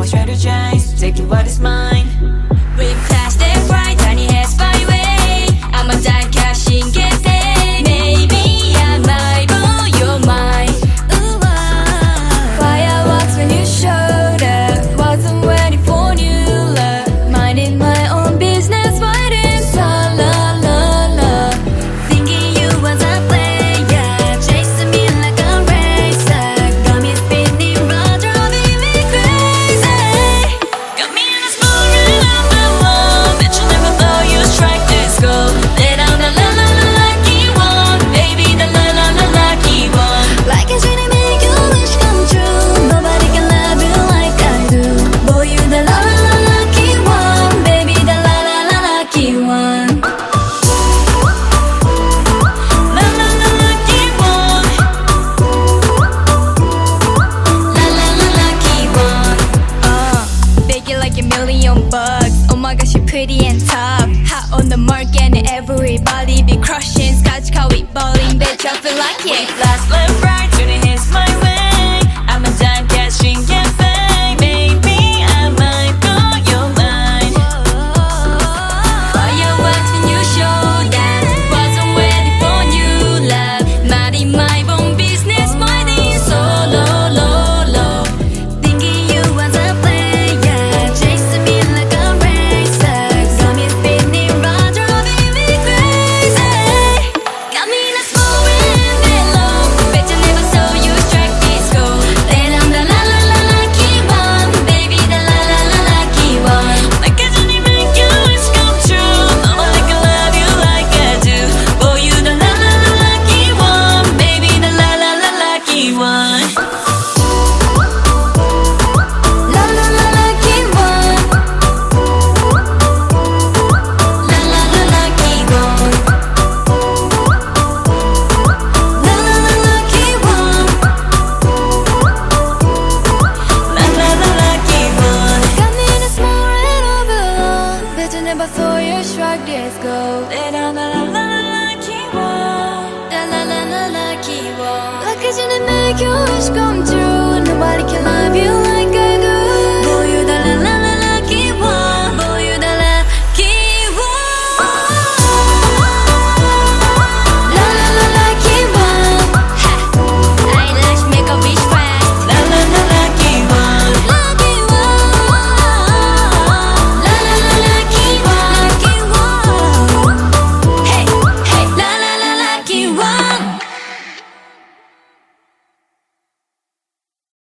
won't strategize, taking what is mine. With plastic bright, tiny hair spy way. I'm a die cashing get day. Maybe I might blow your mind. Ooh, fireworks when you showed up. Wasn't ready for new love. Minding my own business, fighting so la la la. Thinking you was a player, chasing me like a racer. Got me spinning round, driving me crazy. Got me in a spiral of my love. Bet you never thought you'd strike this gold. Lay down the la la la lucky one, baby, the la la la lucky one. Like a dream, make your wish come true. Nobody can love you like I do. Boy, you the la la la lucky one, baby, the la la la lucky one. La la la lucky one. La la la lucky one. Big it like $1,000,000. Oh my gosh, you're pretty and tough. Hot on the market and everybody be crushing. Scotch car we bowling, bitch, I feel like it. Last left right, turning hits my way. I'm a dime cashing cafe. Maybe I might blow your mind. Fireworks when you show that. Wasn't ready for new love. Minding my own business, minding so low, low, low. Thinking you was a player, chasing me like a racer. Got me spinning round, driving me crazy. Got me in a small wind below. Bet you never saw you strike this gold. Lay down the la la la lucky one, baby, the la la la lucky one. Like a genie, make your wish come true. Nobody can love you like I do. Boy, you the la la la lucky one, baby, the la la la lucky one. La la la lucky one. La la la lucky one. La la la lucky one. La la la lucky one. Got me in a small red overall. Bet you never saw you strike this gold. Lay down the la la la lucky one. La la la la lucky one. Like a genie, make your wish come true.